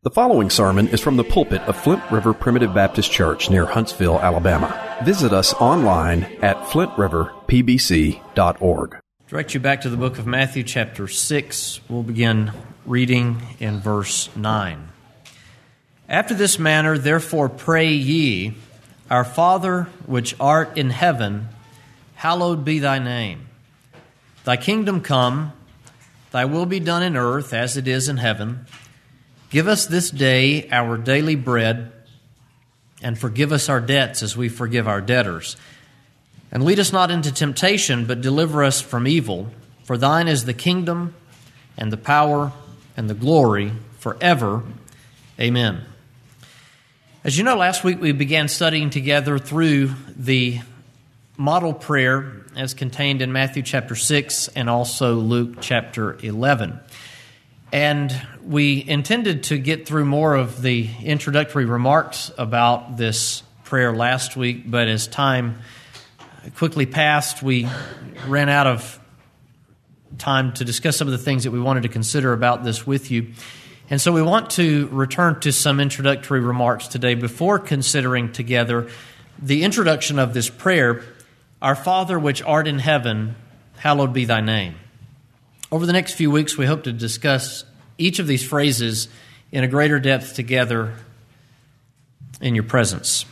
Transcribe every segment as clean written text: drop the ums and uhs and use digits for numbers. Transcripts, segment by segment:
The following sermon is from the pulpit of Flint River Primitive Baptist Church near Huntsville, Alabama. Visit us online at flintriverpbc.org. Direct you back to the book of Matthew chapter 6. We'll begin reading in verse 9. After this manner, therefore pray ye, Our Father which art in heaven, hallowed be thy name. Thy kingdom come, thy will be done in earth as it is in heaven. Give us this day our daily bread, and forgive us our debts as we forgive our debtors. And lead us not into temptation, but deliver us from evil. For thine is the kingdom, and the power, and the glory, forever. Amen. As you know, last week we began studying together through the model prayer as contained in Matthew chapter 6 and also Luke chapter 11. And we intended to get through more of the introductory remarks about this prayer last week, but as time quickly passed, we ran out of time to discuss some of the things that we wanted to consider about this with you. And so we want to return to some introductory remarks today before considering together the introduction of this prayer, Our Father which art in heaven, hallowed be thy name. Over the next few weeks, we hope to discuss each of these phrases in a greater depth together in your presence.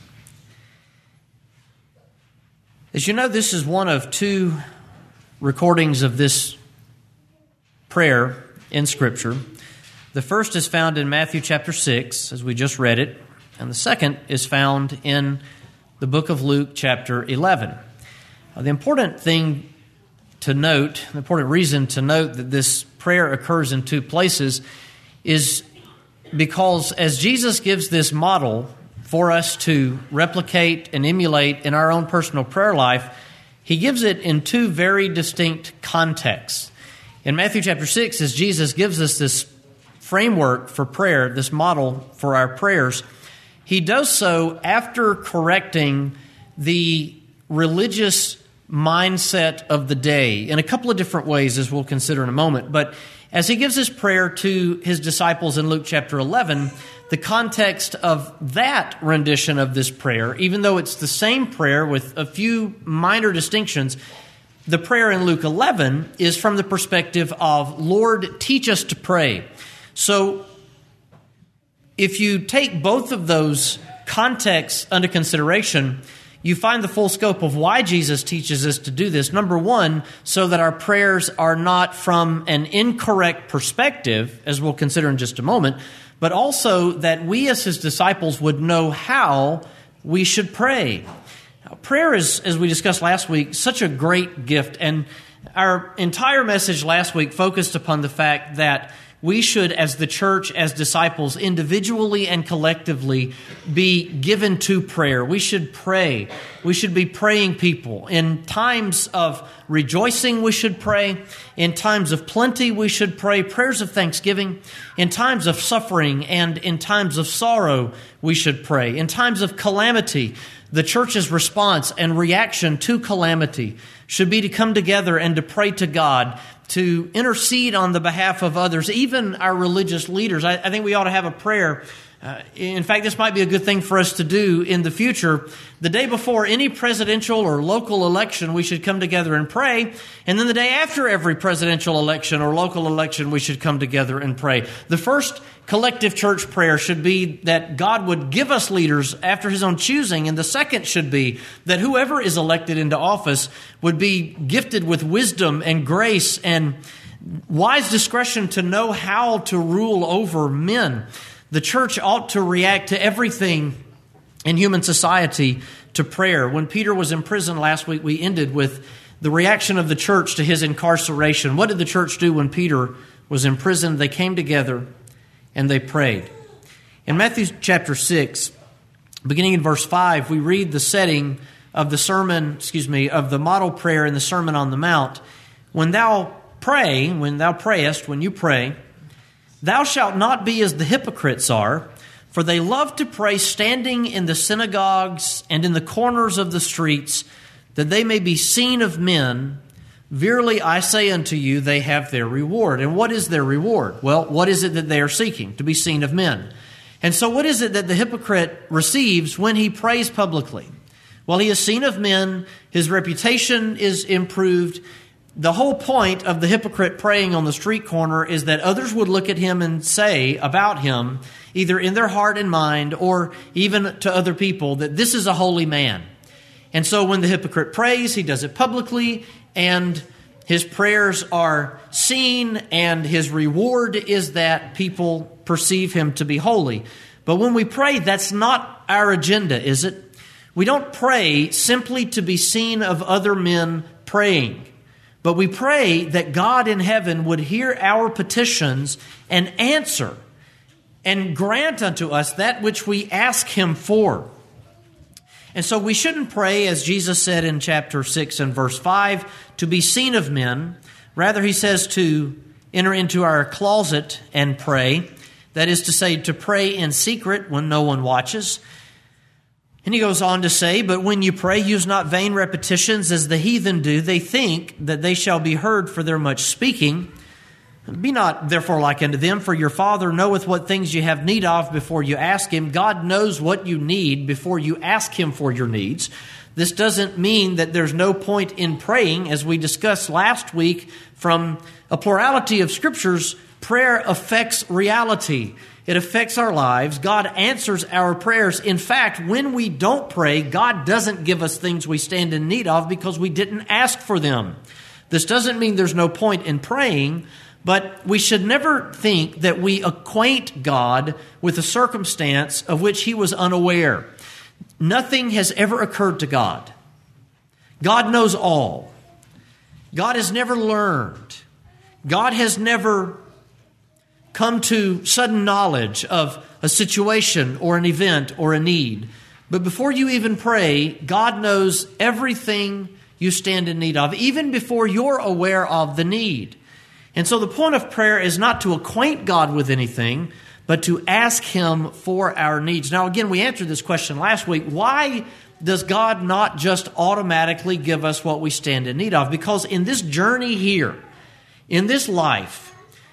As you know, this is one of two recordings of this prayer in Scripture. The first is found in Matthew chapter 6, as we just read it, and the second is found in the book of Luke chapter 11. The important thing to note, the important reason to note that this prayer occurs in two places is because as Jesus gives this model for us to replicate and emulate in our own personal prayer life, He gives it in two very distinct contexts. In Matthew chapter 6, as Jesus gives us this framework for prayer, this model for our prayers, He does so after correcting the religious mindset of the day in a couple of different ways, as we'll consider in a moment. But as He gives His prayer to His disciples in Luke chapter 11, the context of that rendition of this prayer, even though it's the same prayer with a few minor distinctions, the prayer in Luke 11 is from the perspective of, Lord, teach us to pray. So if you take both of those contexts under consideration, you find the full scope of why Jesus teaches us to do this. Number one, so that our prayers are not from an incorrect perspective, as we'll consider in just a moment, but also that we as His disciples would know how we should pray. Now, prayer is, as we discussed last week, such a great gift. And our entire message last week focused upon the fact that we should, as the church, as disciples, individually and collectively, be given to prayer. We should pray. We should be praying people. In times of rejoicing, we should pray. In times of plenty, we should pray prayers of thanksgiving. In times of suffering and in times of sorrow, we should pray. In times of calamity, the church's response and reaction to calamity should be to come together and to pray to God, to intercede on the behalf of others, even our religious leaders. I think we ought to have a prayer. In fact, this might be a good thing for us to do in the future. The day before any presidential or local election, we should come together and pray. And then the day after every presidential election or local election, we should come together and pray. The first collective church prayer should be that God would give us leaders after His own choosing. And the second should be that whoever is elected into office would be gifted with wisdom and grace and wise discretion to know how to rule over men. The church ought to react to everything in human society to prayer. When Peter was in prison last week, we ended with the reaction of the church to his incarceration. What did the church do when Peter was in prison? They came together and they prayed. In Matthew chapter 6, beginning in verse 5, we read the setting of the of the model prayer in the Sermon on the Mount. When you pray, thou shalt not be as the hypocrites are, for they love to pray standing in the synagogues and in the corners of the streets, that they may be seen of men. Verily I say unto you, they have their reward. And what is their reward? Well, what is it that they are seeking? To be seen of men. And so what is it that the hypocrite receives when he prays publicly? Well, he is seen of men, his reputation is improved. The whole point of the hypocrite praying on the street corner is that others would look at him and say about him, either in their heart and mind or even to other people, that this is a holy man. And so when the hypocrite prays, he does it publicly, and his prayers are seen, and his reward is that people perceive him to be holy. But when we pray, that's not our agenda, is it? We don't pray simply to be seen of other men praying. But we pray that God in heaven would hear our petitions and answer and grant unto us that which we ask Him for. And so we shouldn't pray, as Jesus said in chapter 6 and verse 5, to be seen of men. Rather, He says to enter into our closet and pray. That is to say, to pray in secret when no one watches. And He goes on to say, but when you pray, use not vain repetitions as the heathen do. They think that they shall be heard for their much speaking. Be not therefore like unto them, for your Father knoweth what things you have need of before you ask Him. God knows what you need before you ask Him for your needs. This doesn't mean that there's no point in praying. As we discussed last week from a plurality of scriptures, prayer affects reality. It affects our lives. God answers our prayers. In fact, when we don't pray, God doesn't give us things we stand in need of because we didn't ask for them. This doesn't mean there's no point in praying, but we should never think that we acquaint God with a circumstance of which He was unaware. Nothing has ever occurred to God. God knows all. God has never learned. God has never come to sudden knowledge of a situation or an event or a need. But before you even pray, God knows everything you stand in need of, even before you're aware of the need. And so the point of prayer is not to acquaint God with anything, but to ask Him for our needs. Now, again, we answered this question last week. Why does God not just automatically give us what we stand in need of? Because in this journey here, in this life,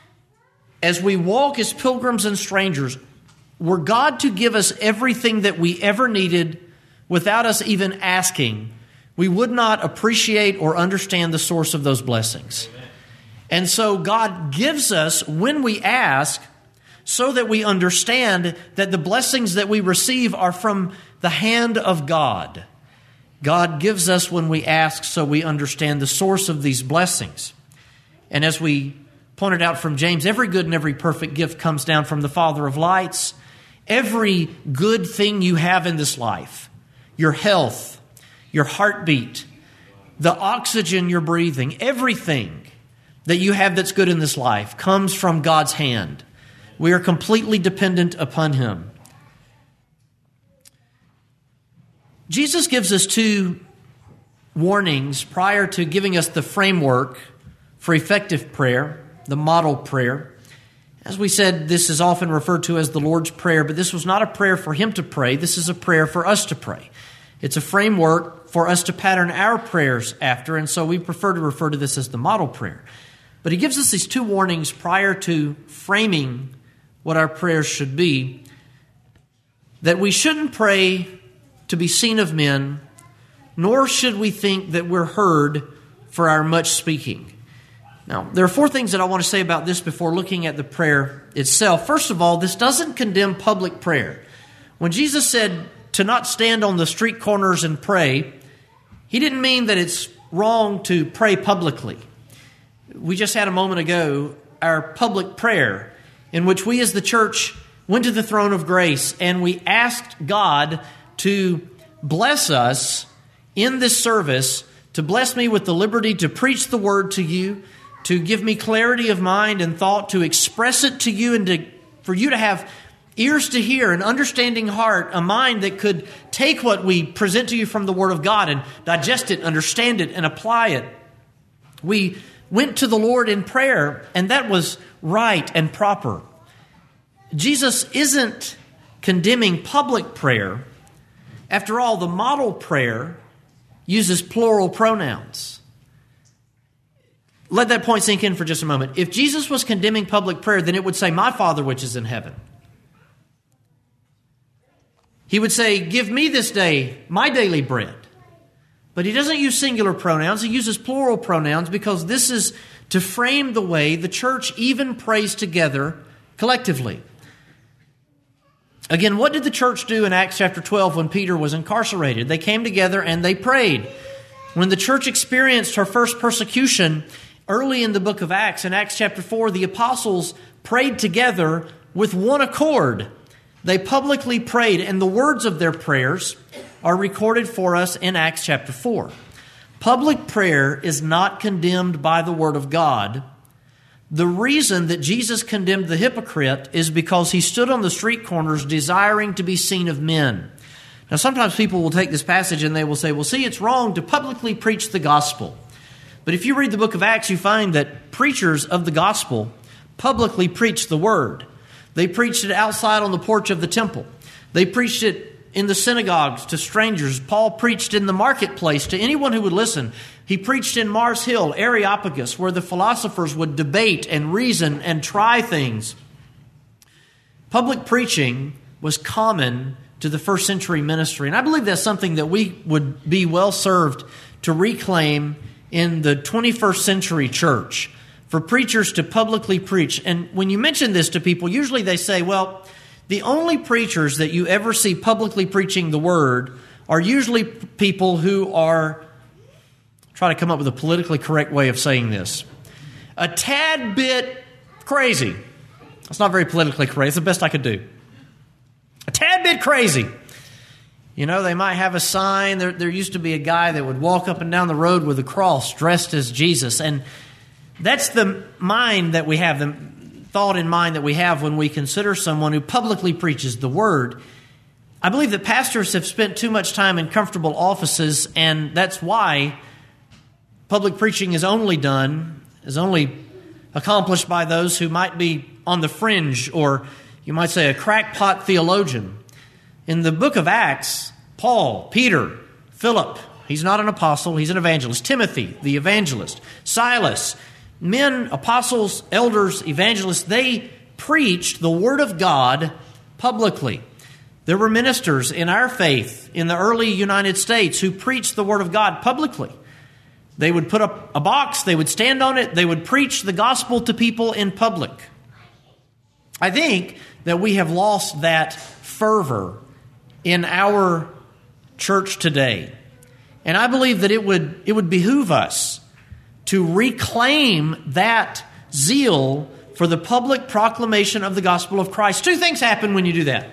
as we walk as pilgrims and strangers, were God to give us everything that we ever needed without us even asking, we would not appreciate or understand the source of those blessings. Amen. And so God gives us when we ask so that we understand that the blessings that we receive are from the hand of God. God gives us when we ask so we understand the source of these blessings. And as we pointed out from James, every good and every perfect gift comes down from the Father of lights. Every good thing you have in this life, your health, your heartbeat, the oxygen you're breathing, everything that you have that's good in this life comes from God's hand. We are completely dependent upon Him. Jesus gives us two warnings prior to giving us the framework for effective prayer, the model prayer. As we said, this is often referred to as the Lord's Prayer, but this was not a prayer for Him to pray. This is a prayer for us to pray. It's a framework for us to pattern our prayers after, and so we prefer to refer to this as the model prayer. But He gives us these two warnings prior to framing what our prayers should be, that we shouldn't pray to be seen of men, nor should we think that we're heard for our much speaking. Now, there are four things that I want to say about this before looking at the prayer itself. First of all, this doesn't condemn public prayer. When Jesus said to not stand on the street corners and pray, He didn't mean that it's wrong to pray publicly. We just had a moment ago our public prayer in which we as the church went to the throne of grace and we asked God to bless us in this service, to bless me with the liberty to preach the word to you, to give me clarity of mind and thought, to express it to you, and for you to have ears to hear, an understanding heart, a mind that could take what we present to you from the Word of God and digest it, understand it, and apply it. We went to the Lord in prayer, and that was right and proper. Jesus isn't condemning public prayer. After all, the model prayer uses plural pronouns. let that point sink in for just a moment. If Jesus was condemning public prayer, then it would say, "My Father which is in heaven." He would say, "Give me this day my daily bread." But he doesn't use singular pronouns. He uses plural pronouns because this is to frame the way the church even prays together collectively. Again, what did the church do in Acts chapter 12 when Peter was incarcerated? They came together and they prayed. When the church experienced her first persecution early in the book of Acts, in Acts chapter 4, the apostles prayed together with one accord. They publicly prayed, and the words of their prayers are recorded for us in Acts chapter 4. Public prayer is not condemned by the Word of God. The reason that Jesus condemned the hypocrite is because he stood on the street corners desiring to be seen of men. Now, sometimes people will take this passage and they will say, well, see, it's wrong to publicly preach the gospel. But if you read the book of Acts, you find that preachers of the gospel publicly preached the word. They preached it outside on the porch of the temple. They preached it in the synagogues to strangers. Paul preached in the marketplace to anyone who would listen. He preached in Mars Hill, Areopagus, where the philosophers would debate and reason and try things. Public preaching was common to the first century ministry. And I believe that's something that we would be well served to reclaim in the 21st century church, for preachers to publicly preach. And when you mention this to people, usually they say, well, the only preachers that you ever see publicly preaching the word are usually people who are, try to come up with a politically correct way of saying this, a tad bit crazy. That's not very politically correct. It's the best I could do. A tad bit crazy. You know, they might have a sign. There used to be a guy that would walk up and down the road with a cross dressed as Jesus. And that's the mind that we have, the thought in mind that we have when we consider someone who publicly preaches the word. I believe that pastors have spent too much time in comfortable offices, and that's why public preaching is only accomplished by those who might be on the fringe, or you might say a crackpot theologian. In the book of Acts, Paul, Peter, Philip, he's not an apostle, he's an evangelist. Timothy, the evangelist. Silas, men, apostles, elders, evangelists, they preached the word of God publicly. There were ministers in our faith in the early United States who preached the word of God publicly. They would put up a box, they would stand on it, they would preach the gospel to people in public. I think that we have lost that fervor in our church today. And I believe that it would behoove us to reclaim that zeal for the public proclamation of the gospel of Christ. Two things happen when you do that.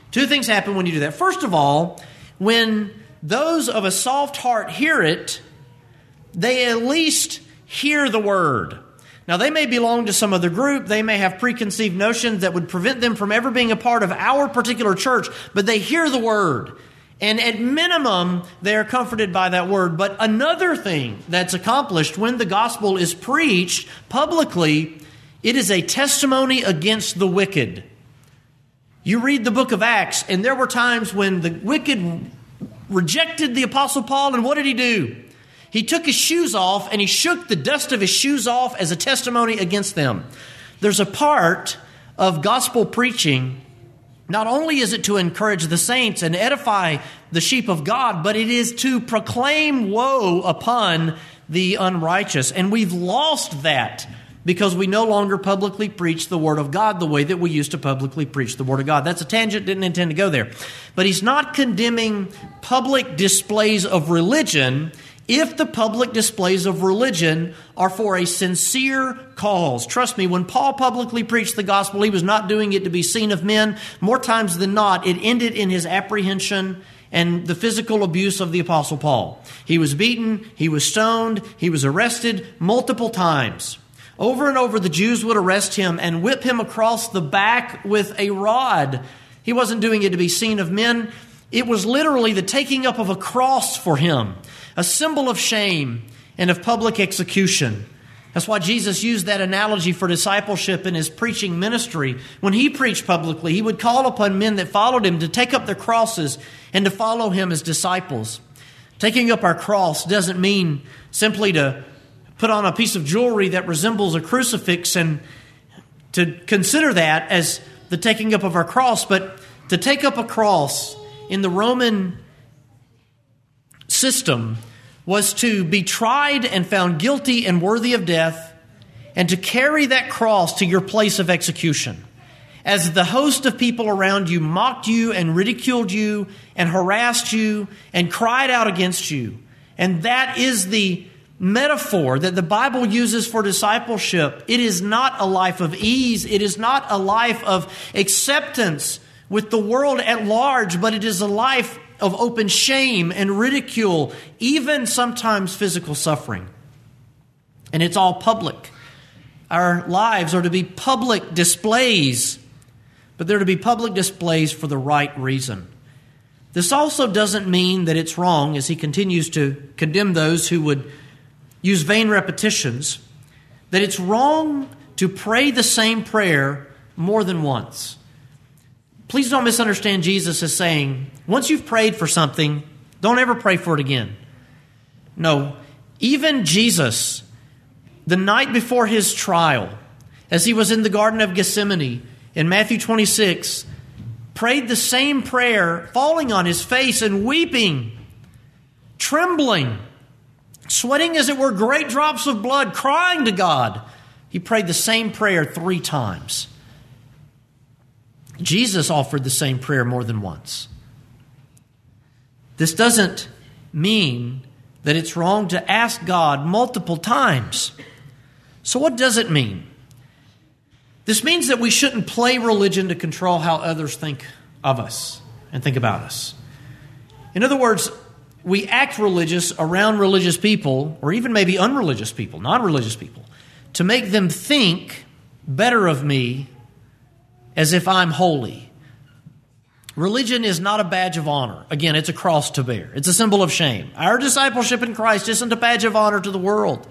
First of all, when those of a soft heart hear it, they at least hear the word. Now, they may belong to some other group. They may have preconceived notions that would prevent them from ever being a part of our particular church, but they hear the word. And at minimum, they are comforted by that word. But another thing that's accomplished when the gospel is preached publicly, it is a testimony against the wicked. You read the book of Acts, and there were times when the wicked rejected the Apostle Paul, and what did he do? He took his shoes off and he shook the dust of his shoes off as a testimony against them. There's a part of gospel preaching, not only is it to encourage the saints and edify the sheep of God, but it is to proclaim woe upon the unrighteous. And we've lost that because we no longer publicly preach the Word of God the way that we used to publicly preach the Word of God. That's a tangent, didn't intend to go there. But he's not condemning public displays of religion if the public displays of religion are for a sincere cause. Trust me, when Paul publicly preached the gospel, he was not doing it to be seen of men. More times than not, it ended in his apprehension and the physical abuse of the Apostle Paul. He was beaten, he was stoned, he was arrested multiple times. Over and over, the Jews would arrest him and whip him across the back with a rod. He wasn't doing it to be seen of men. It was literally the taking up of a cross for him, a symbol of shame and of public execution. That's why Jesus used that analogy for discipleship in his preaching ministry. When he preached publicly, he would call upon men that followed him to take up their crosses and to follow him as disciples. Taking up our cross doesn't mean simply to put on a piece of jewelry that resembles a crucifix and to consider that as the taking up of our cross. But to take up a cross in the Roman system was to be tried and found guilty and worthy of death, and to carry that cross to your place of execution. As the host of people around you mocked you and ridiculed you and harassed you and cried out against you. And that is the metaphor that the Bible uses for discipleship. It is not a life of ease. It is not a life of acceptance with the world at large, but it is a life of open shame and ridicule, even sometimes physical suffering. And it's all public. Our lives are to be public displays, but they're to be public displays for the right reason. This also doesn't mean that it's wrong, as he continues to condemn those who would use vain repetitions, that it's wrong to pray the same prayer more than once. Please don't misunderstand Jesus as saying, once you've prayed for something, don't ever pray for it again. No, even Jesus, the night before his trial, as he was in the Garden of Gethsemane, in Matthew 26, prayed the same prayer, falling on his face and weeping, trembling, sweating as it were great drops of blood, crying to God. He prayed the same prayer 3 times. Jesus offered the same prayer more than once. This doesn't mean that it's wrong to ask God multiple times. So what does it mean? This means that we shouldn't play religion to control how others think of us and think about us. In other words, we act religious around religious people, or even maybe unreligious people, non-religious people, to make them think better of me as if I'm holy. Religion is not a badge of honor. Again, it's a cross to bear. It's a symbol of shame. Our discipleship in Christ isn't a badge of honor to the world.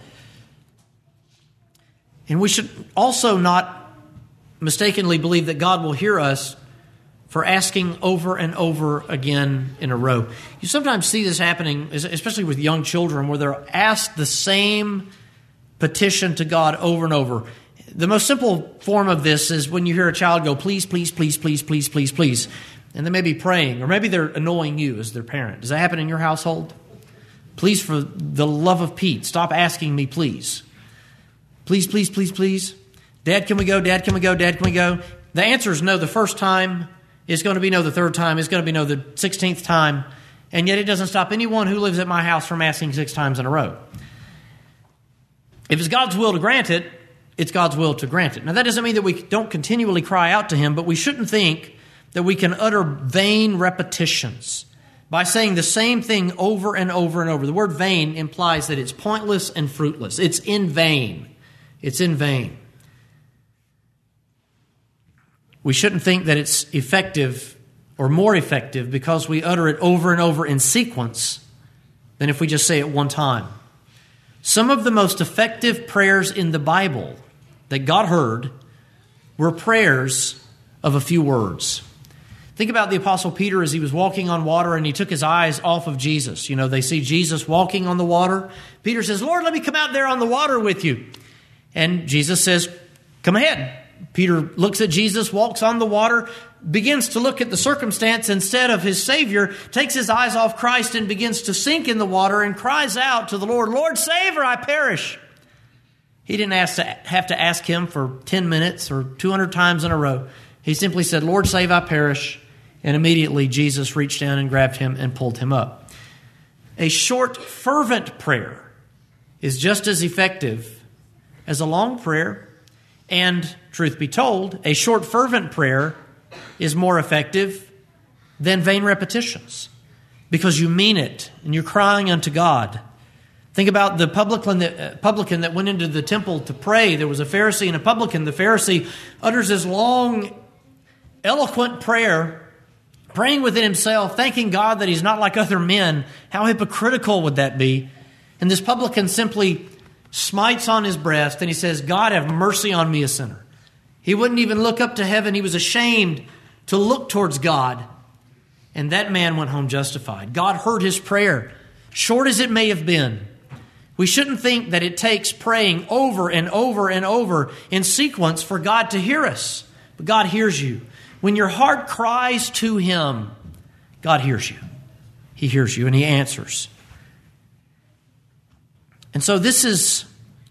And we should also not mistakenly believe that God will hear us for asking over and over again in a row. You sometimes see this happening, especially with young children, where they're asked the same petition to God over and over. The most simple form of this is when you hear a child go, please, please, please, please, please, please, please. And they may be praying, or maybe they're annoying you as their parent. Does that happen in your household? Please, for the love of Pete, stop asking me, please. Please, please, please, please. Dad, can we go? Dad, can we go? Dad, can we go? The answer is no the first time. It's going to be no the third time. It's going to be no the 16th time. And yet it doesn't stop anyone who lives at my house from asking 6 times in a row. If it's God's will to grant it, it's God's will to grant it. Now, that doesn't mean that we don't continually cry out to Him, but we shouldn't think that we can utter vain repetitions by saying the same thing over and over and over. The word vain implies that it's pointless and fruitless. It's in vain. It's in vain. We shouldn't think that it's effective or more effective because we utter it over and over in sequence than if we just say it one time. Some of the most effective prayers in the Bible that God heard were prayers of a few words. Think about the Apostle Peter as he was walking on water and he took his eyes off of Jesus. You know, they see Jesus walking on the water. Peter says, Lord, let me come out there on the water with you. And Jesus says, come ahead. Peter looks at Jesus, walks on the water, begins to look at the circumstance instead of his Savior, takes his eyes off Christ and begins to sink in the water and cries out to the Lord, Lord, save or I perish. He didn't have to ask Him for 10 minutes or 200 times in a row. He simply said, Lord, save I perish. And immediately Jesus reached down and grabbed him and pulled him up. A short, fervent prayer is just as effective as a long prayer. And, truth be told, a short, fervent prayer is more effective than vain repetitions because you mean it and you're crying unto God. Think about the publican that went into the temple to pray. There was a Pharisee and a publican. The Pharisee utters this long, eloquent prayer, praying within himself, thanking God that he's not like other men. How hypocritical would that be? And this publican simply smites on his breast and he says, God, have mercy on me, a sinner. He wouldn't even look up to heaven. He was ashamed to look towards God. And that man went home justified. God heard his prayer, short as it may have been. We shouldn't think that it takes praying over and over and over in sequence for God to hear us. But God hears you. When your heart cries to Him, God hears you. He hears you and He answers. And so this is,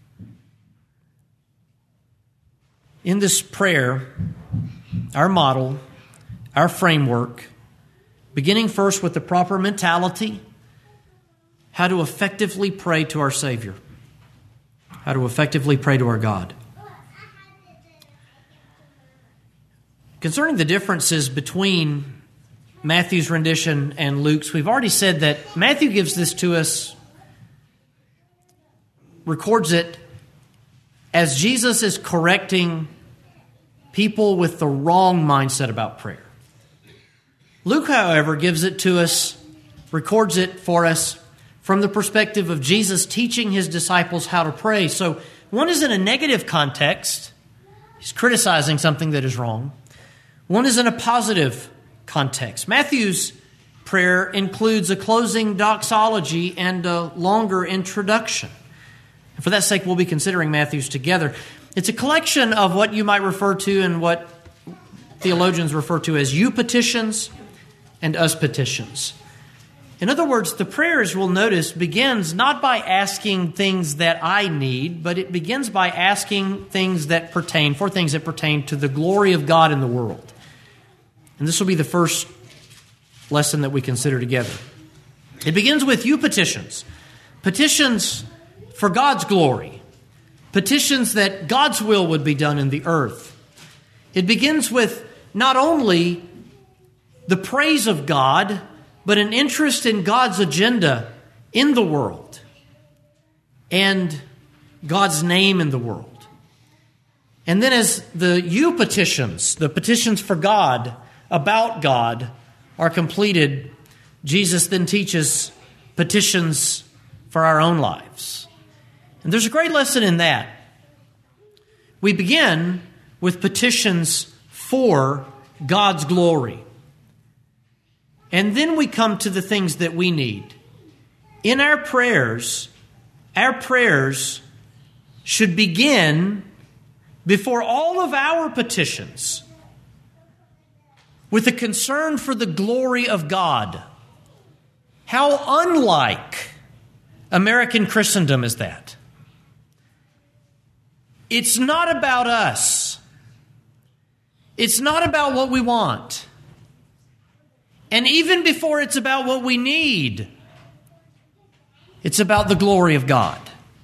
in this prayer, our model, our framework, beginning first with the proper mentality, how to effectively pray to our Savior, how to effectively pray to our God. Concerning the differences between Matthew's rendition and Luke's, we've already said that Matthew gives this to us, records it as Jesus is correcting people with the wrong mindset about prayer. Luke, however, gives it to us, records it for us from the perspective of Jesus teaching His disciples how to pray. So one is in a negative context. He's criticizing something that is wrong. One is in a positive context. Matthew's prayer includes a closing doxology and a longer introduction. And for that sake, we'll be considering Matthew's together. It's a collection of what you might refer to and what theologians refer to as you petitions and us petitions. In other words, the prayer, as we'll notice, begins not by asking things that I need, but it begins by asking things that pertain to the glory of God in the world. And this will be the first lesson that we consider together. It begins with you petitions. Petitions for God's glory. Petitions that God's will would be done in the earth. It begins with not only the praise of God, but an interest in God's agenda in the world and God's name in the world. And then as the you petitions, the petitions for God, about God, are completed, Jesus then teaches petitions for our own lives. And there's a great lesson in that. We begin with petitions for God's glory. And then we come to the things that we need. In our prayers should begin before all of our petitions with a concern for the glory of God. How unlike American Christendom is that? It's not about us. It's not about what we want. And even before it's about what we need, it's about the glory of God.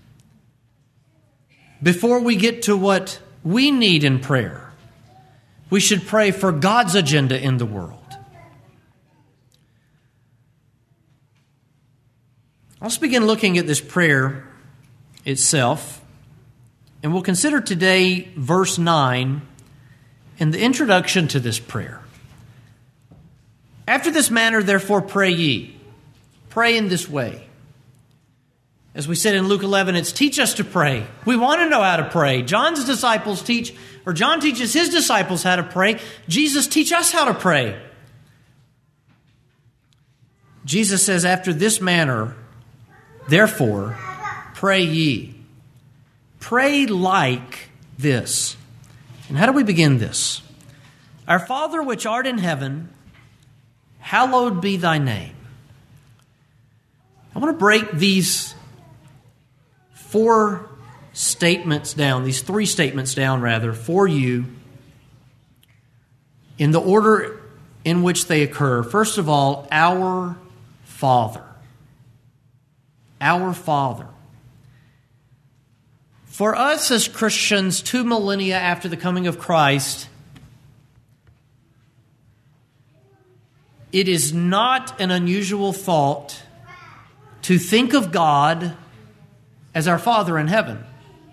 Before we get to what we need in prayer, we should pray for God's agenda in the world. Let's begin looking at this prayer itself. And we'll consider today verse 9 and the introduction to this prayer. After this manner, therefore, pray ye. Pray in this way. As we said in Luke 11, it's teach us to pray. We want to know how to pray. John teaches his disciples how to pray. Jesus, teach us how to pray. Jesus says, after this manner, therefore, pray ye. Pray like this. And how do we begin this? Our Father which art in heaven, hallowed be thy name. I want to break these three statements down for you in the order in which they occur. First of all, our Father. Our Father. For us as Christians, 2 millennia after the coming of Christ, it is not an unusual thought to think of God as our Father in heaven.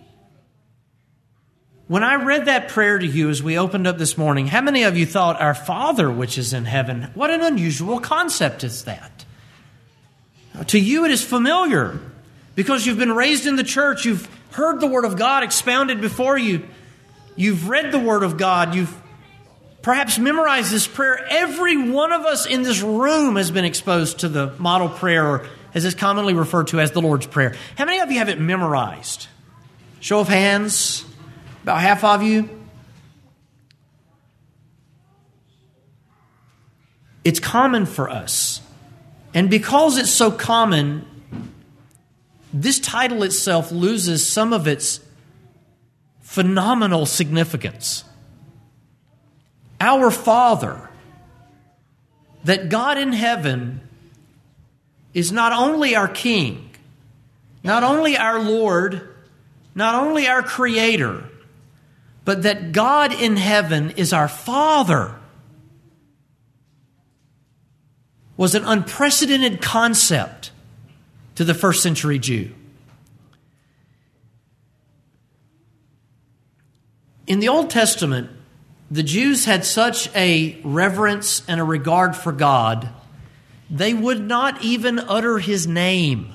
When I read that prayer to you as we opened up this morning, how many of you thought, our Father which is in heaven? What an unusual concept is that. To you it is familiar because you've been raised in the church. You've heard the Word of God expounded before you. You've read the Word of God. You've perhaps memorized this prayer. Every one of us in this room has been exposed to the model prayer or as it's commonly referred to as the Lord's Prayer. How many of you have it memorized? Show of hands. About half of you. It's common for us. And because it's so common, this title itself loses some of its phenomenal significance. Our Father, that God in heaven is not only our King, not only our Lord, not only our Creator, but that God in heaven is our Father, was an unprecedented concept to the first century Jew. In the Old Testament, the Jews had such a reverence and a regard for God, they would not even utter His name.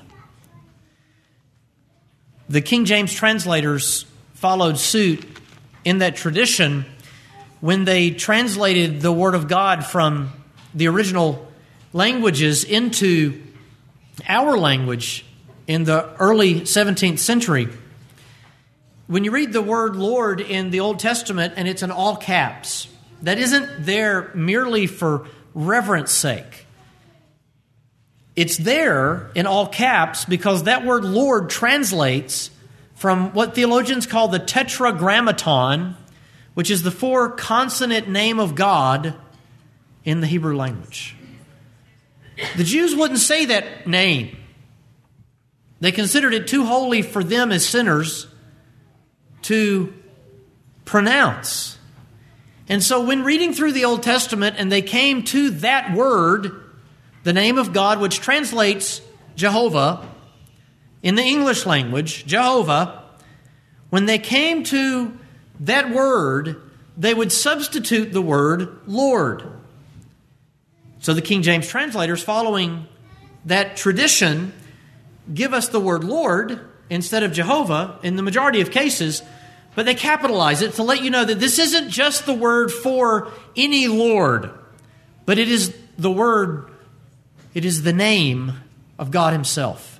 The King James translators followed suit in that tradition when they translated the Word of God from the original languages into our language in the early 17th century. When you read the word Lord in the Old Testament and it's in all caps, that isn't there merely for reverence sake. It's there in all caps because that word Lord translates from what theologians call the tetragrammaton, which is the 4-consonant name of God in the Hebrew language. The Jews wouldn't say that name. They considered it too holy for them as sinners to pronounce. And so when reading through the Old Testament and they came to that word, the name of God, which translates Jehovah in the English language, Jehovah, when they came to that word, they would substitute the word Lord. So the King James translators, following that tradition, give us the word Lord instead of Jehovah in the majority of cases, but they capitalize it to let you know that this isn't just the word for any Lord, but it is the word, it is the name of God Himself.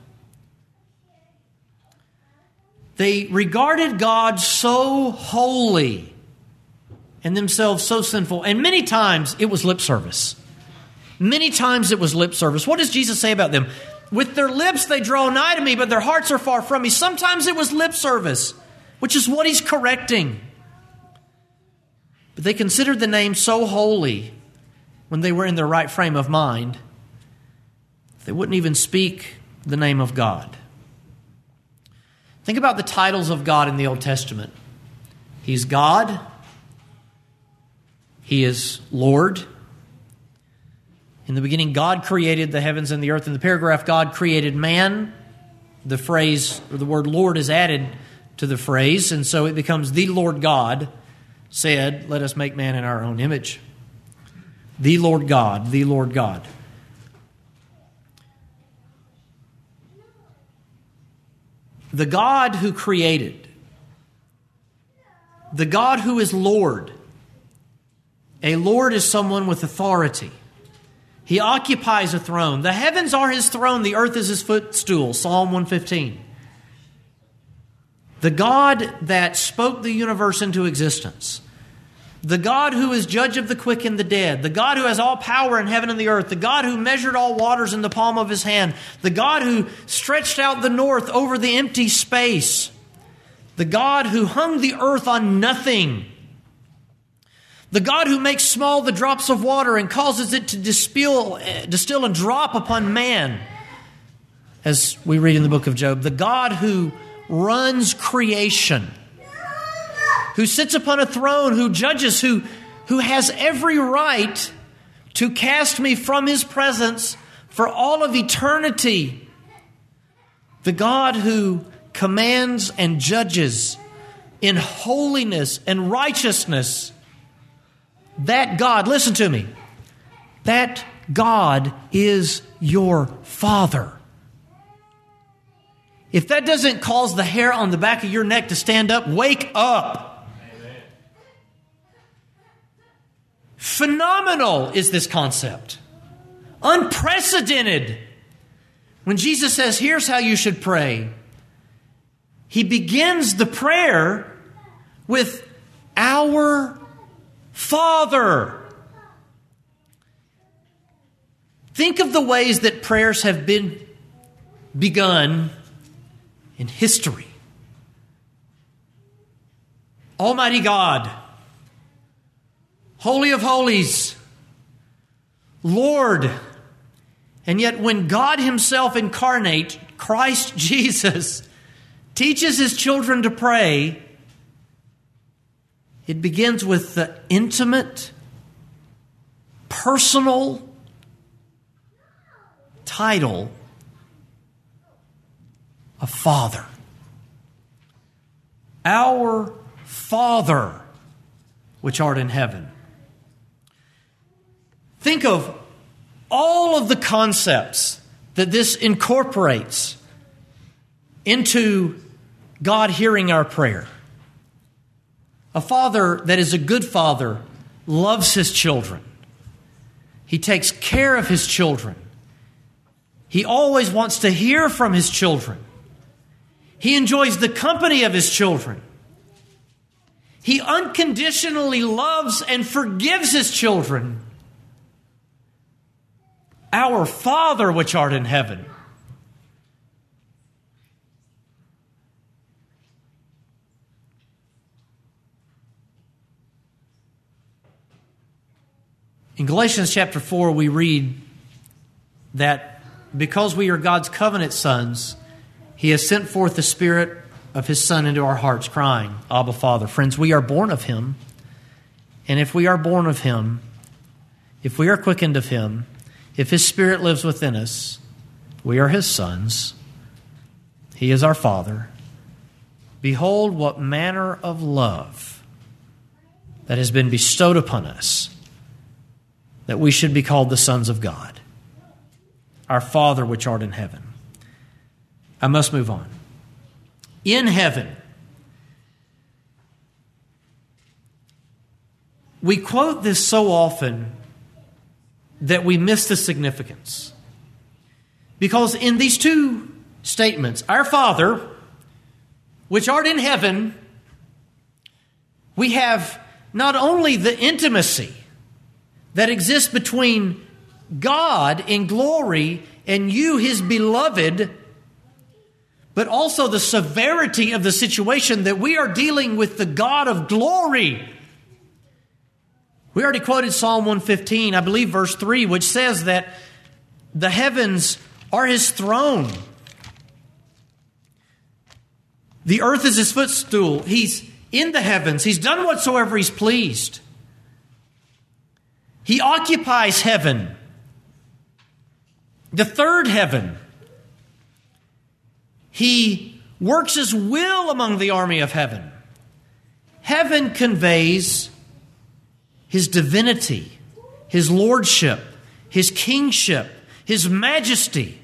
They regarded God so holy and themselves so sinful, and many times it was lip service. Many times it was lip service. What does Jesus say about them? With their lips they draw nigh to me, but their hearts are far from me. Sometimes it was lip service, which is what He's correcting. But they considered the name so holy when they were in their right frame of mind, they wouldn't even speak the name of God. Think about the titles of God in the Old Testament. He's God. He is Lord. In the beginning, God created the heavens and the earth. In the paragraph, God created man. The phrase, or the word Lord is added to the phrase, and so it becomes the Lord God said, let us make man in our own image. The Lord God, the Lord God. The God who created, the God who is Lord. A Lord is someone with authority. He occupies a throne. The heavens are His throne, the earth is His footstool, Psalm 115. The God that spoke the universe into existence. The God who is judge of the quick and the dead. The God who has all power in heaven and the earth. The God who measured all waters in the palm of His hand. The God who stretched out the north over the empty space. The God who hung the earth on nothing. The God who makes small the drops of water and causes it to distill and drop upon man, as we read in the book of Job. The God who runs creation, who sits upon a throne, who judges, who has every right to cast me from His presence for all of eternity. The God who commands and judges in holiness and righteousness. That God, listen to me, that God is your Father. If that doesn't cause the hair on the back of your neck to stand up, wake up. Amen. Phenomenal is this concept. Unprecedented. When Jesus says, here's how you should pray, He begins the prayer with our Father. Think of the ways that prayers have been begun in history. Almighty God, Holy of Holies, Lord. And yet when God Himself incarnate, Christ Jesus, teaches His children to pray, it begins with the intimate, personal title of Father. Our Father, which art in heaven. Think of all of the concepts that this incorporates into God hearing our prayer. A father that is a good father loves his children. He takes care of his children. He always wants to hear from his children. He enjoys the company of his children. He unconditionally loves and forgives his children. Our Father which art in heaven. In Galatians chapter 4, we read that because we are God's covenant sons, He has sent forth the Spirit of His Son into our hearts, crying, Abba, Father. Friends, we are born of Him. And if we are born of Him, if we are quickened of Him, if His Spirit lives within us, we are His sons. He is our Father. Behold, what manner of love that has been bestowed upon us, that we should be called the sons of God. Our Father which art in heaven. I must move on. In heaven, we quote this so often that we miss the significance. Because in these two statements, our Father, which art in heaven, we have not only the intimacy that exists between God in glory and you, His beloved, but also the severity of the situation that we are dealing with the God of glory. We already quoted Psalm 115, I believe verse 3, which says that the heavens are His throne. The earth is His footstool. He's in the heavens. He's done whatsoever He's pleased. He occupies heaven. The third heaven. He works His will among the army of heaven. Heaven conveys His divinity, His lordship, His kingship, His majesty.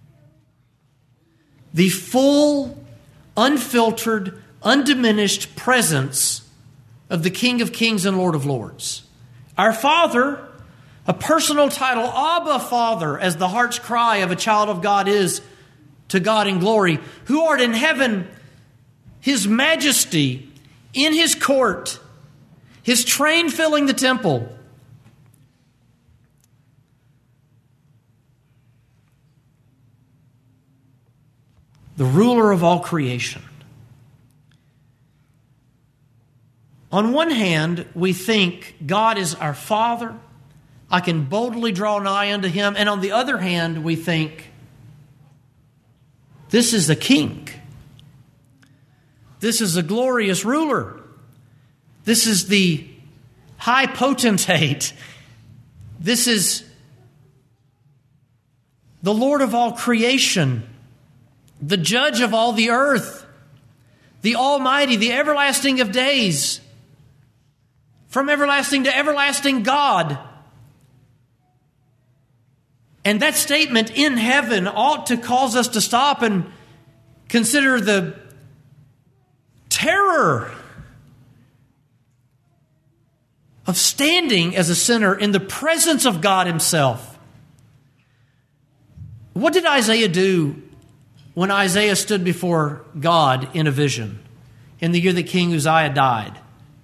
The full, unfiltered, undiminished presence of the King of Kings and Lord of Lords. Our Father, a personal title, Abba, Father, as the heart's cry of a child of God is to God in glory, who art in heaven, His majesty in His court, His train filling the temple. The ruler of all creation. On one hand, we think God is our Father. I can boldly draw nigh unto Him. And on the other hand, we think, this is a king. This is a glorious ruler. This is the high potentate. This is the Lord of all creation, the judge of all the earth, the Almighty, the everlasting of days, from everlasting to everlasting God. And that statement, in heaven, ought to cause us to stop and consider the terror of standing as a sinner in the presence of God Himself. What did Isaiah do when Isaiah stood before God in a vision in the year that King Uzziah died?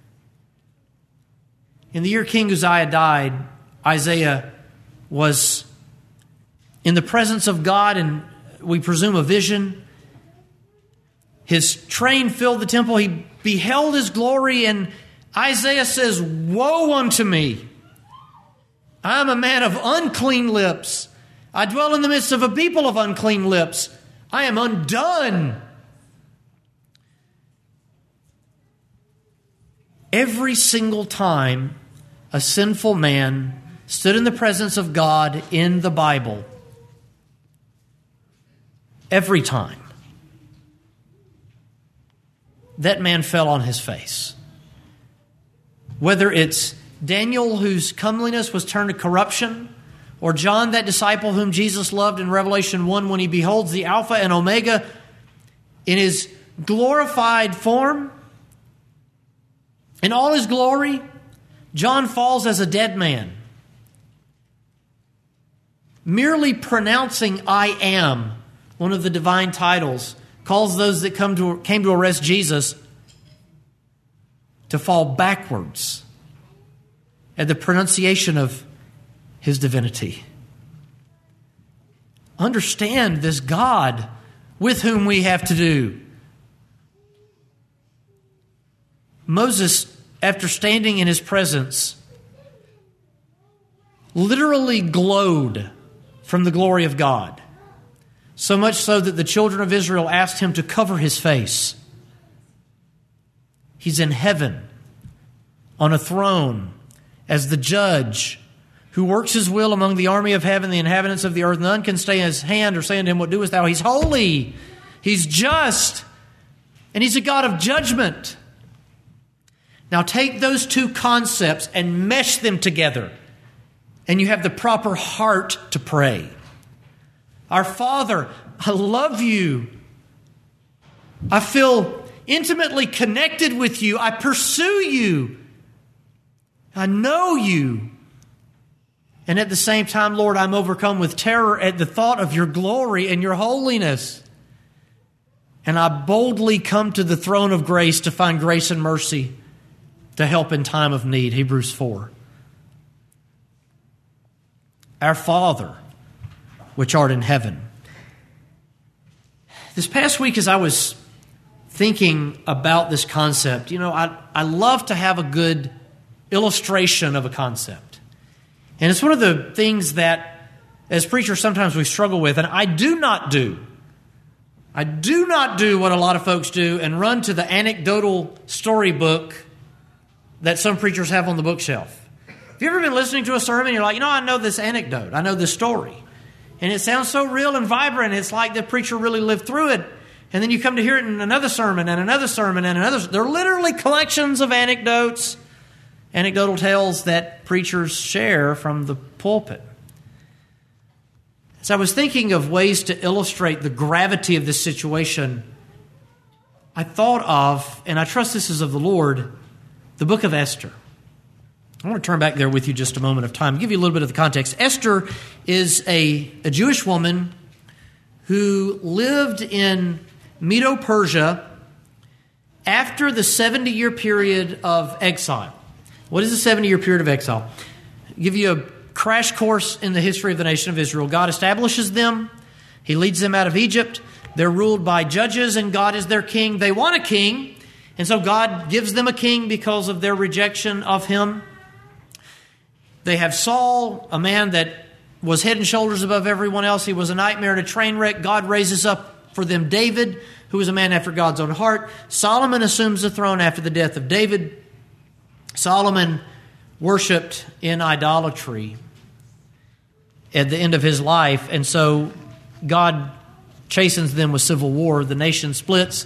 In the year King Uzziah died, Isaiah was in the presence of God, and we presume a vision. His train filled the temple. He beheld his glory, and Isaiah says, "Woe unto me! I am a man of unclean lips. I dwell in the midst of a people of unclean lips. I am undone." Every single time a sinful man stood in the presence of God in the Bible, every time, that man fell on his face. Whether it's Daniel, whose comeliness was turned to corruption, or John, that disciple whom Jesus loved in Revelation 1 when he beholds the Alpha and Omega in his glorified form, in all his glory, John falls as a dead man. Merely pronouncing "I am," one of the divine titles, calls those that came to arrest Jesus to fall backwards at the pronunciation of his divinity. Understand this God with whom we have to do. Moses, after standing in his presence, literally glowed from the glory of God. So much so that the children of Israel asked him to cover his face. He's in heaven, on a throne, as the judge who works his will among the army of heaven, the inhabitants of the earth. None can stay his hand or say unto him, "What doest thou?" He's holy, he's just, and he's a God of judgment. Now take those two concepts and mesh them together, and you have the proper heart to pray. Our Father, I love you. I feel intimately connected with you. I pursue you. I know you. And at the same time, Lord, I'm overcome with terror at the thought of your glory and your holiness. And I boldly come to the throne of grace to find grace and mercy to help in time of need. Hebrews 4. Our Father, which art in heaven. This past week, as I was thinking about this concept, I love to have a good illustration of a concept. And it's one of the things that, as preachers, sometimes we struggle with. And I do not do what a lot of folks do and run to the anecdotal storybook that some preachers have on the bookshelf. Have you ever been listening to a sermon and you're like, I know this anecdote, I know this story. And it sounds so real and vibrant. It's like the preacher really lived through it. And then you come to hear it in another sermon and another sermon and another. They're literally collections of anecdotes, anecdotal tales that preachers share from the pulpit. As I was thinking of ways to illustrate the gravity of this situation, I thought of, and I trust this is of the Lord, the book of Esther. I want to turn back there with you just a moment of time, give you a little bit of the context. Esther is a Jewish woman who lived in Medo-Persia after the 70-year period of exile. What is the 70-year period of exile? I'll give you a crash course in the history of the nation of Israel. God establishes them. He leads them out of Egypt. They're ruled by judges, and God is their king. They want a king, and so God gives them a king because of their rejection of him. They have Saul, a man that was head and shoulders above everyone else. He was a nightmare and a train wreck. God raises up for them David, who is a man after God's own heart. Solomon assumes the throne after the death of David. Solomon worshipped in idolatry at the end of his life, and so God chastens them with civil war. The nation splits.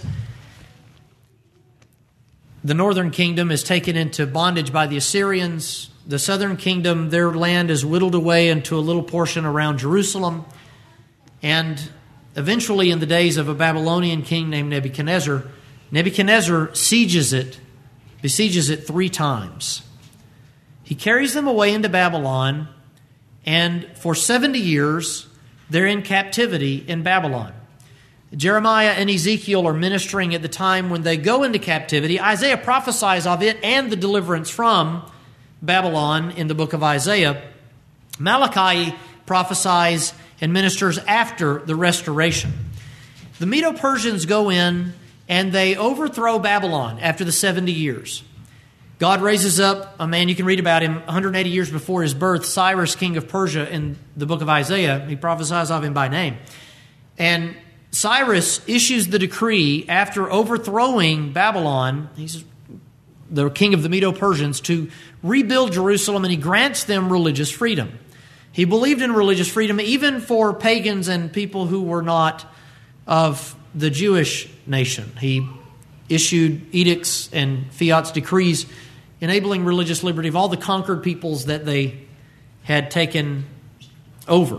The northern kingdom is taken into bondage by the Assyrians. The southern kingdom, their land is whittled away into a little portion around Jerusalem. And eventually, in the days of a Babylonian king named Nebuchadnezzar, Nebuchadnezzar besieges it 3 times. He carries them away into Babylon, and for 70 years, They're in captivity in Babylon. Jeremiah and Ezekiel are ministering at the time when they go into captivity. Isaiah prophesies of it and the deliverance from Babylon in the book of Isaiah. Malachi prophesies and ministers after the restoration. The Medo-Persians go in and they overthrow Babylon after the 70 years. God raises up a man, you can read about him 180 years before his birth, Cyrus, king of Persia, in the book of Isaiah. He prophesies of him by name. And Cyrus issues the decree after overthrowing Babylon, he's the king of the Medo-Persians, to rebuild Jerusalem, and he grants them religious freedom. He believed in religious freedom even for pagans and people who were not of the Jewish nation. He issued edicts and fiat decrees enabling religious liberty of all the conquered peoples that they had taken over.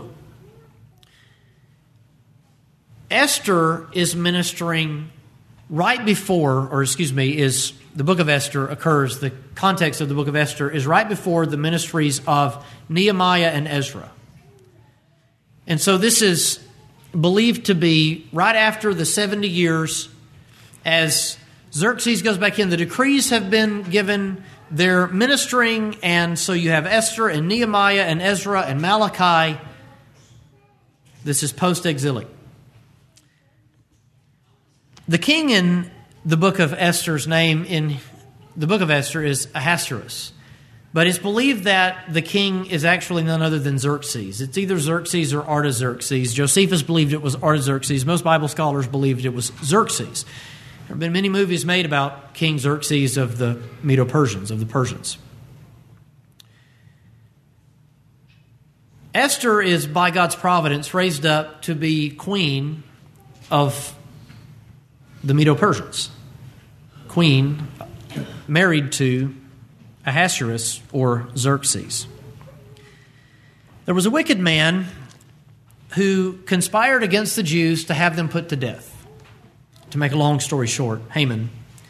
Esther is ministering right before, is the book of Esther occurs. The context of the book of Esther is right before the ministries of Nehemiah and Ezra. And so this is believed to be right after the 70 years as Xerxes goes back in. The decrees have been given, they're ministering, and so you have Esther and Nehemiah and Ezra and Malachi. This is post-exilic. The king in the book of Esther's name in the book of Esther is Ahasuerus. But it's believed that the king is actually none other than Xerxes. It's either Xerxes or Artaxerxes. Josephus believed it was Artaxerxes. Most Bible scholars believed it was Xerxes. There have been many movies made about King Xerxes of the Medo-Persians, of the Persians. Esther is, by God's providence, raised up to be queen of the Medo-Persians. Queen married to Ahasuerus or Xerxes. There was a wicked man who conspired against the Jews to have them put to death. To make a long story short, Haman.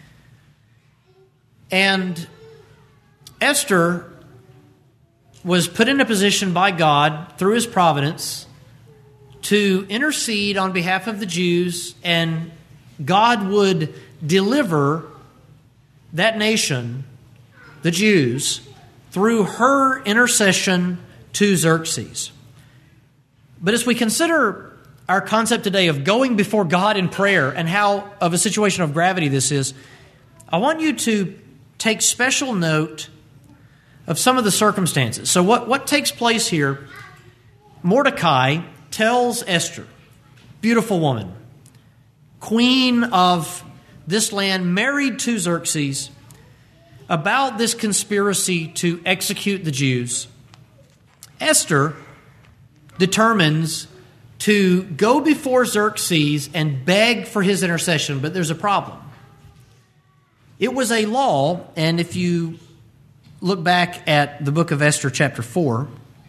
And Esther was put in a position by God through his providence to intercede on behalf of the Jews, and God would deliver that nation, the Jews, through her intercession to Xerxes. But as we consider our concept today of going before God in prayer and how of a situation of gravity this is, I want you to take special note of some of the circumstances. So what takes place here, Mordecai tells Esther, beautiful woman, queen of this land, married to Xerxes, about this conspiracy to execute the Jews. Esther determines to go before Xerxes and beg for his intercession, but there's a problem. It was a law, and if you look back at the book of Esther chapter 4,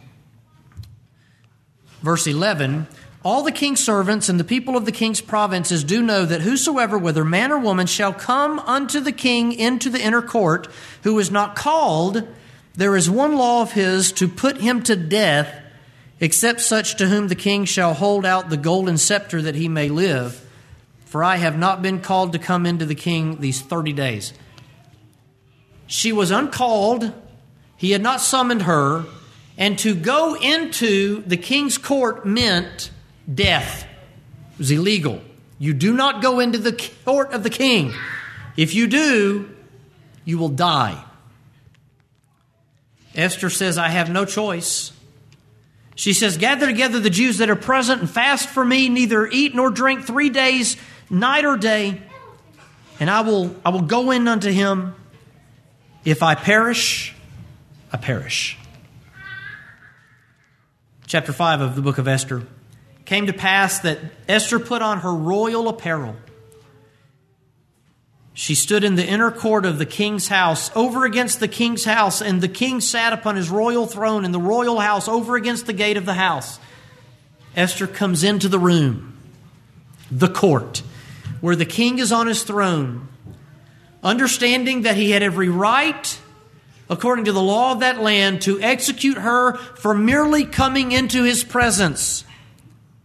verse 11, all the king's servants and the people of the king's provinces do know that whosoever, whether man or woman, shall come unto the king into the inner court, who is not called, there is one law of his to put him to death, except such to whom the king shall hold out the golden scepter that he may live. For I have not been called to come into the king these 30 days. She was uncalled. He had not summoned her. And to go into the king's court meant death. It was illegal. You do not go into the court of the king. If you do, you will die. Esther says, I have no choice. She says, gather together the Jews that are present and fast for me, neither eat nor drink 3 days, night or day, and I will go in unto him. If I perish, I perish. Chapter 5 of the book of Esther. Came to pass that Esther put on her royal apparel. She stood in the inner court of the king's house, over against the king's house, and the king sat upon his royal throne in the royal house, over against the gate of the house. Esther comes into the room, the court, where the king is on his throne, understanding that he had every right, according to the law of that land, to execute her for merely coming into his presence.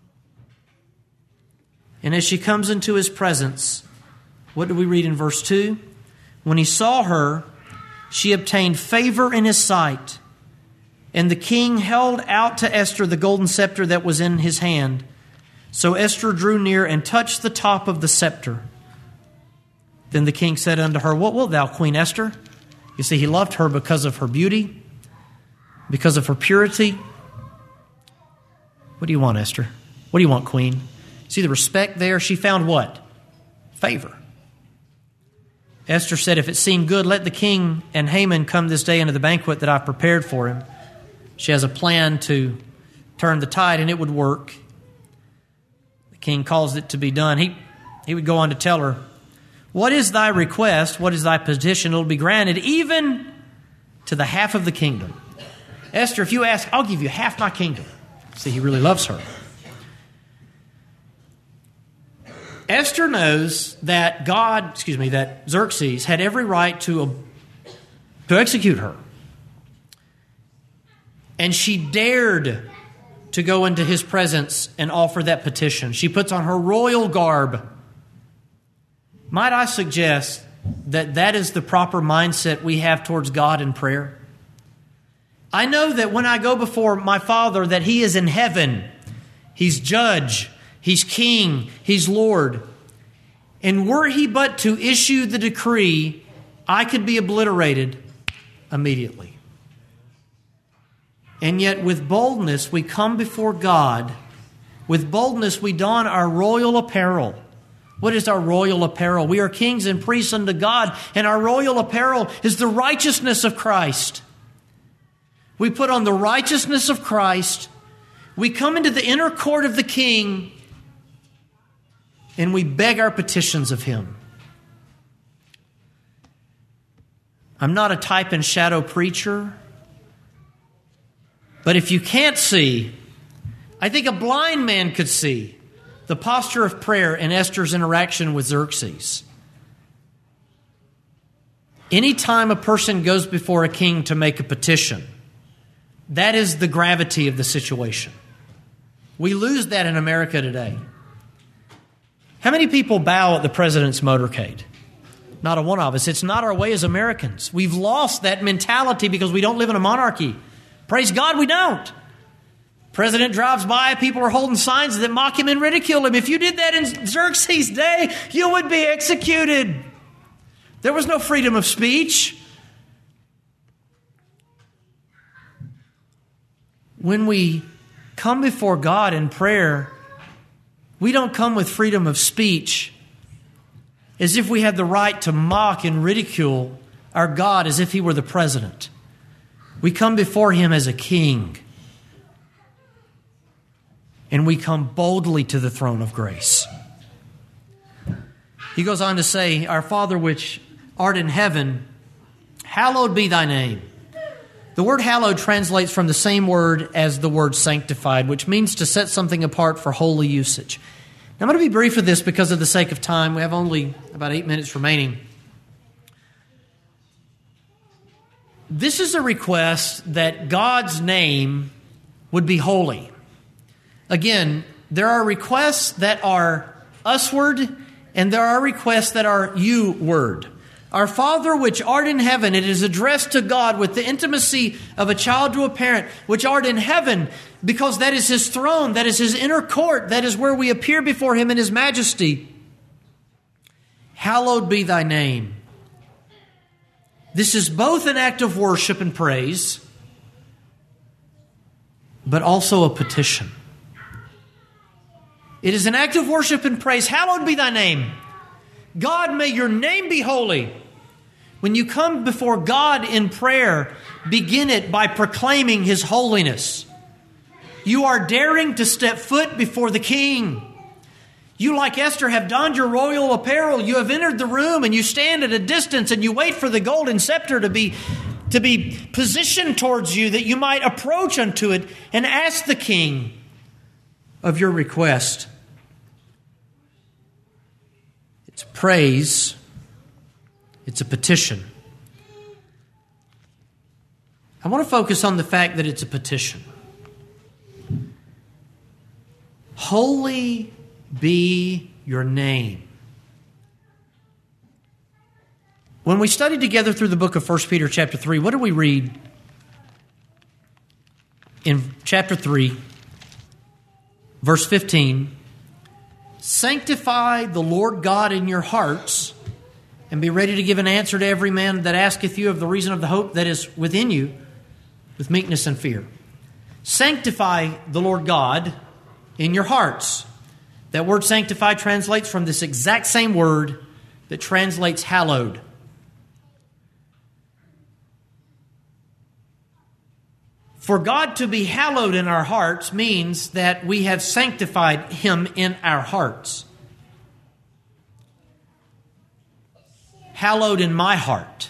And as she comes into his presence, what do we read in verse 2? When he saw her, she obtained favor in his sight. And the king held out to Esther the golden scepter that was in his hand. So Esther drew near and touched the top of the scepter. Then the king said unto her, What wilt thou, Queen Esther? You see, he loved her because of her beauty, because of her purity. What do you want, Esther? What do you want, Queen? See the respect there? She found what? Favor. Esther said, If it seem good, let the king and Haman come this day into the banquet that I've prepared for him. She has a plan to turn the tide, and it would work. The king calls it to be done. He would go on to tell her, What is thy request? What is thy petition? It will be granted even to the half of the kingdom. Esther, if you ask, I'll give you half my kingdom. See, he really loves her. Esther knows that that Xerxes had every right to execute her. And she dared to go into his presence and offer that petition. She puts on her royal garb. Might I suggest that that is the proper mindset we have towards God in prayer? I know that when I go before my Father, that He is in heaven. He's judge. He's king. He's Lord. And were He but to issue the decree, I could be obliterated immediately. And yet with boldness we come before God. With boldness we don our royal apparel. What is our royal apparel? We are kings and priests unto God, and our royal apparel is the righteousness of Christ. We put on the righteousness of Christ. We come into the inner court of the King, and we beg our petitions of Him. I'm not a type and shadow preacher, but if you can't see, I think a blind man could see the posture of prayer in Esther's interaction with Xerxes. Anytime a person goes before a king to make a petition, that is the gravity of the situation. We lose that in America today. How many people bow at the president's motorcade? Not a one of us. It's not our way as Americans. We've lost that mentality because we don't live in a monarchy. Praise God, we don't. President drives by, people are holding signs that mock him and ridicule him. If you did that in Xerxes' day, you would be executed. There was no freedom of speech. When we come before God in prayer, we don't come with freedom of speech as if we had the right to mock and ridicule our God as if He were the president. We come before Him as a king. And we come boldly to the throne of grace. He goes on to say, Our Father which art in heaven, hallowed be thy name. The word hallowed translates from the same word as the word sanctified, which means to set something apart for holy usage. Now, I'm going to be brief with this because of the sake of time. We have only about 8 minutes remaining. This is a request that God's name would be holy. Again, there are requests that are usward, and there are requests that are you-word. Our Father which art in heaven, it is addressed to God with the intimacy of a child to a parent, which art in heaven, because that is His throne, that is His inner court, that is where we appear before Him in His majesty. Hallowed be thy name. This is both an act of worship and praise, but also a petition. It is an act of worship and praise. Hallowed be thy name. God, may your name be holy. When you come before God in prayer, begin it by proclaiming His holiness. You are daring to step foot before the King. You, like Esther, have donned your royal apparel. You have entered the room and you stand at a distance and you wait for the golden scepter to be positioned towards you that you might approach unto it and ask the King of your request. It's praise. It's a petition. I want to focus on the fact that it's a petition. Holy be your name. When we studied together through the book of 1 Peter chapter 3, what do we read in chapter 3, verse 15? Sanctify the Lord God in your hearts, and be ready to give an answer to every man that asketh you of the reason of the hope that is within you, with meekness and fear. Sanctify the Lord God in your hearts. That word sanctify translates from this exact same word that translates hallowed. For God to be hallowed in our hearts means that we have sanctified Him in our hearts. Hallowed in my heart.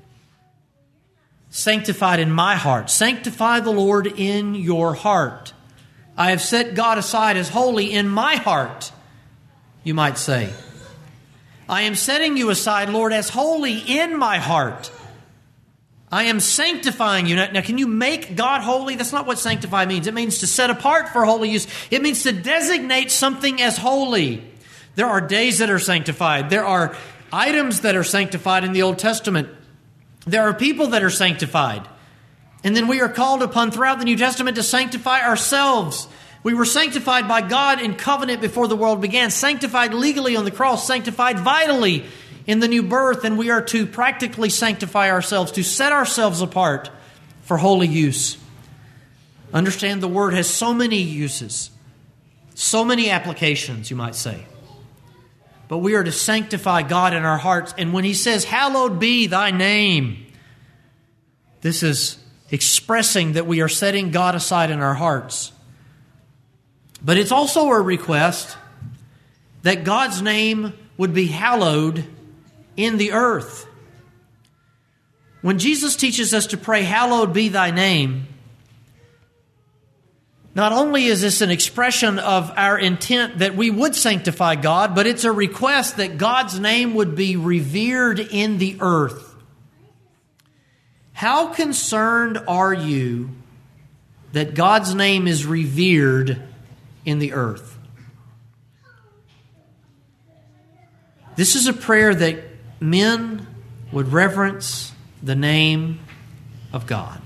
Sanctified in my heart. Sanctify the Lord in your heart. I have set God aside as holy in my heart, you might say. I am setting you aside, Lord, as holy in my heart. I am sanctifying you. Now, can you make God holy? That's not what sanctify means. It means to set apart for holy use. It means to designate something as holy. There are days that are sanctified. There are items that are sanctified in the Old Testament. There are people that are sanctified. And then we are called upon throughout the New Testament to sanctify ourselves. We were sanctified by God in covenant before the world began, sanctified legally on the cross, sanctified vitally in the new birth, and we are to practically sanctify ourselves, to set ourselves apart for holy use. Understand the word has so many uses, so many applications, you might say. But we are to sanctify God in our hearts. And when He says, hallowed be thy name, this is expressing that we are setting God aside in our hearts. But it's also a request that God's name would be hallowed in the earth. When Jesus teaches us to pray, hallowed be thy name, not only is this an expression of our intent that we would sanctify God, but it's a request that God's name would be revered in the earth. How concerned are you that God's name is revered in the earth? This is a prayer that men would reverence the name of God.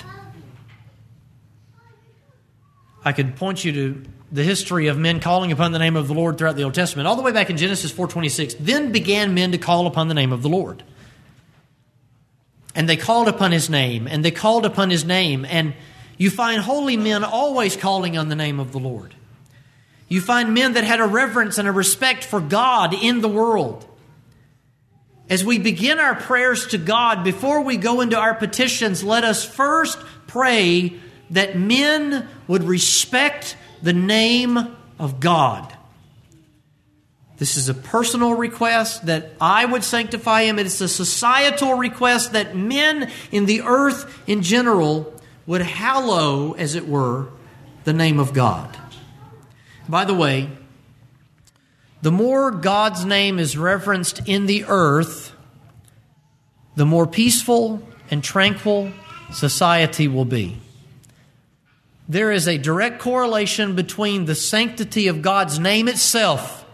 I could point you to the history of men calling upon the name of the Lord throughout the Old Testament. All the way back in Genesis 4:26, then began men to call upon the name of the Lord. And they called upon His name, and they called upon His name. And you find holy men always calling on the name of the Lord. You find men that had a reverence and a respect for God in the world. As we begin our prayers to God, before we go into our petitions, let us first pray that men would respect the name of God. This is a personal request that I would sanctify Him. It's a societal request that men in the earth in general would hallow, as it were, the name of God. By the way, the more God's name is reverenced in the earth, the more peaceful and tranquil society will be. There is a direct correlation between the sanctity of God's name itself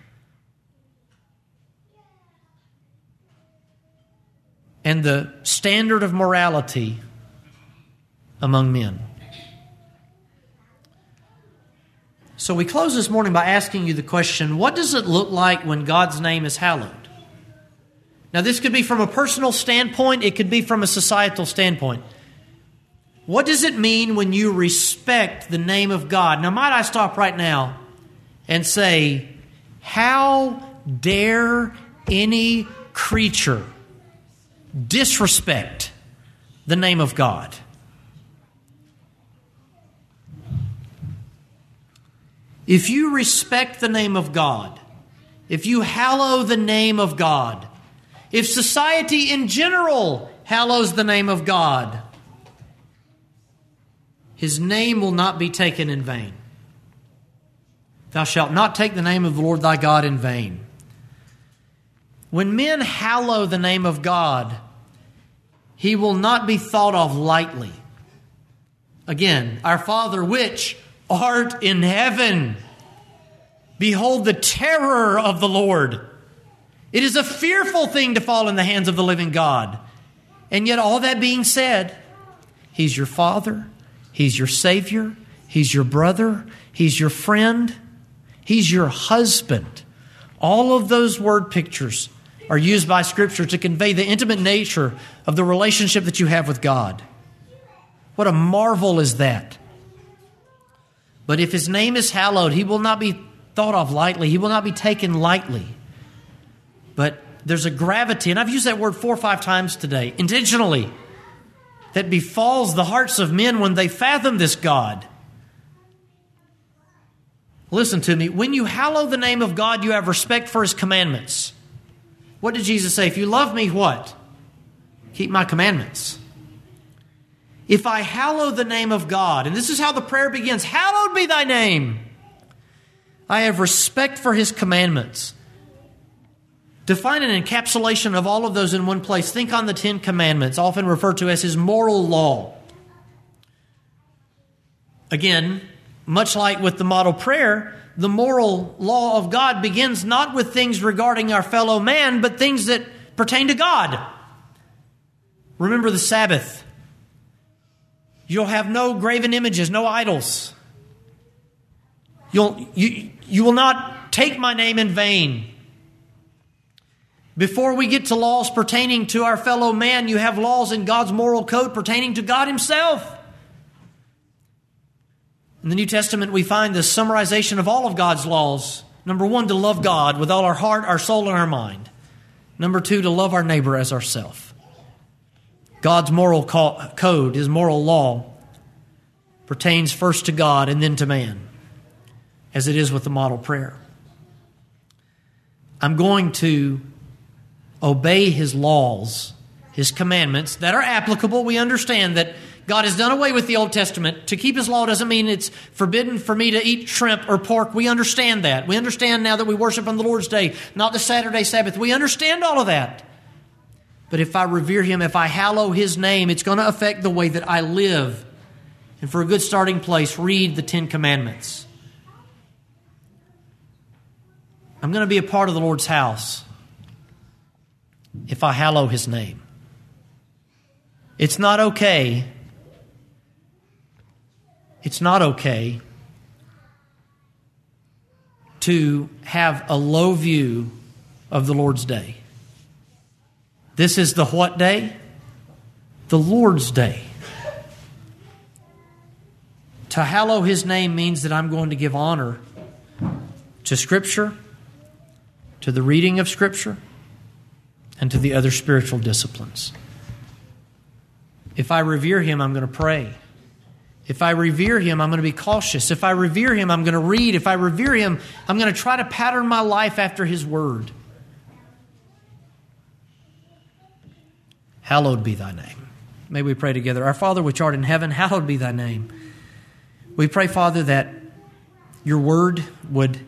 and the standard of morality among men. So we close this morning by asking you the question, what does it look like when God's name is hallowed? Now, this could be from a personal standpoint. It could be from a societal standpoint. What does it mean when you respect the name of God? Now, might I stop right now and say, how dare any creature disrespect the name of God? If you respect the name of God, if you hallow the name of God, if society in general hallows the name of God, His name will not be taken in vain. Thou shalt not take the name of the Lord thy God in vain. When men hallow the name of God, He will not be thought of lightly. Again, our Father which art in heaven. Behold the terror of the Lord. It is a fearful thing to fall in the hands of the living God. And yet all that being said, He's your Father, He's your Savior, He's your brother, He's your friend, He's your husband. All of those word pictures are used by Scripture to convey the intimate nature of the relationship that you have with God. What a marvel is that. But if His name is hallowed, He will not be thought of lightly. He will not be taken lightly. But there's a gravity, and I've used that word 4 or 5 times today, intentionally, that befalls the hearts of men when they fathom this God. Listen to me. When you hallow the name of God, you have respect for His commandments. What did Jesus say? If you love me, what? Keep my commandments. If I hallow the name of God, and this is how the prayer begins, hallowed be thy name. I have respect for His commandments. To find an encapsulation of all of those in one place, think on the 10 Commandments, often referred to as His moral law. Again, much like with the model prayer, the moral law of God begins not with things regarding our fellow man, but things that pertain to God. Remember the Sabbath. You'll have no graven images, no idols. You will not take my name in vain. Before we get to laws pertaining to our fellow man, you have laws in God's moral code pertaining to God Himself. In the New Testament, we find the summarization of all of God's laws. Number 1, to love God with all our heart, our soul, and our mind. Number 2, to love our neighbor as ourselves. God's moral code, His moral law, pertains first to God and then to man, as it is with the model prayer. I'm going to obey His laws, His commandments that are applicable. We understand that God has done away with the Old Testament. To keep His law doesn't mean it's forbidden for me to eat shrimp or pork. We understand that. We understand now that we worship on the Lord's Day, not the Saturday Sabbath. We understand all of that. But if I revere Him, if I hallow His name, it's going to affect the way that I live. And for a good starting place, read the 10 Commandments. I'm going to be a part of the Lord's house if I hallow His name. It's not okay. It's not okay to have a low view of the Lord's day. This is the what day? The Lord's day. To hallow His name means that I'm going to give honor to Scripture, to the reading of Scripture, and to the other spiritual disciplines. If I revere Him, I'm going to pray. If I revere Him, I'm going to be cautious. If I revere Him, I'm going to read. If I revere Him, I'm going to try to pattern my life after His Word. Hallowed be thy name. May we pray together. Our Father which art in heaven, hallowed be thy name. We pray, Father, that your word would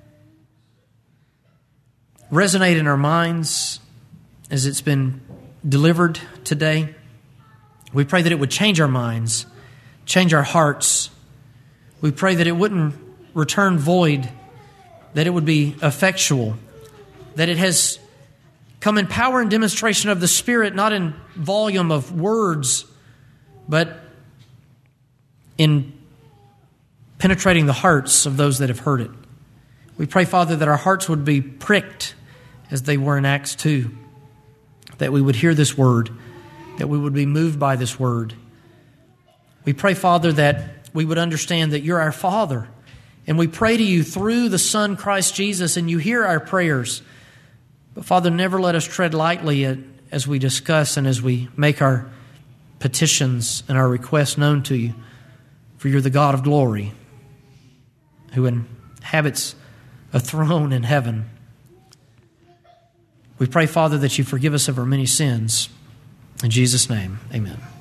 resonate in our minds as it's been delivered today. We pray that it would change our minds, change our hearts. We pray that it wouldn't return void, that it would be effectual, that it has come in power and demonstration of the Spirit, not in volume of words, but in penetrating the hearts of those that have heard it. We pray, Father, that our hearts would be pricked as they were in Acts 2, that we would hear this word, that we would be moved by this word. We pray, Father, that we would understand that you're our Father, and we pray to you through the Son, Christ Jesus, and you hear our prayers. But, Father, never let us tread lightly as we discuss and as we make our petitions and our requests known to you, for you're the God of glory who inhabits a throne in heaven. We pray, Father, that you forgive us of our many sins. In Jesus' name, amen.